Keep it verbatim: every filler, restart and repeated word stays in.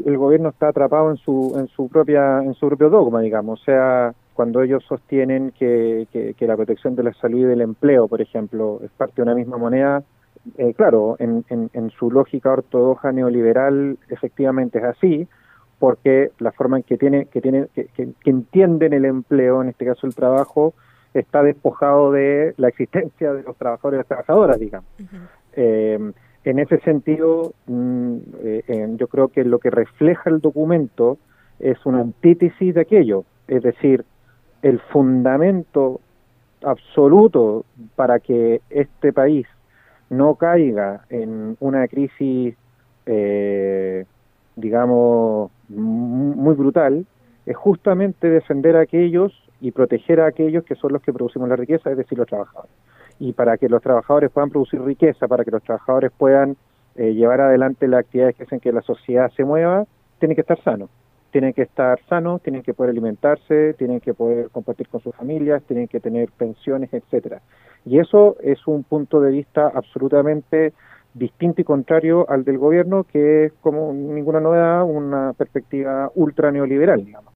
el gobierno está atrapado en su en su propia en su propio dogma, digamos. O sea, cuando ellos sostienen que, que, que la protección de la salud y del empleo, por ejemplo, es parte de una misma moneda, eh, claro, en, en, en su lógica ortodoxa neoliberal efectivamente es así, porque la forma en que tiene que tiene que, que, que entienden el empleo, en este caso el trabajo, está despojado de la existencia de los trabajadores y las trabajadoras, digamos. Ujú. Eh, en ese sentido, mm, eh, eh, yo creo que lo que refleja el documento es una antítesis de aquello, es decir, el fundamento absoluto para que este país no caiga en una crisis, eh, digamos, muy brutal, es justamente defender a aquellos y proteger a aquellos que son los que producimos la riqueza, es decir, los trabajadores. Y para que los trabajadores puedan producir riqueza, para que los trabajadores puedan eh, llevar adelante las actividades que hacen que la sociedad se mueva, tienen que estar sanos. Tienen que estar sanos, tienen que poder alimentarse, tienen que poder compartir con sus familias, tienen que tener pensiones, etcétera. Y eso es un punto de vista absolutamente distinto y contrario al del gobierno, que es como ninguna novedad, una perspectiva ultra neoliberal, digamos.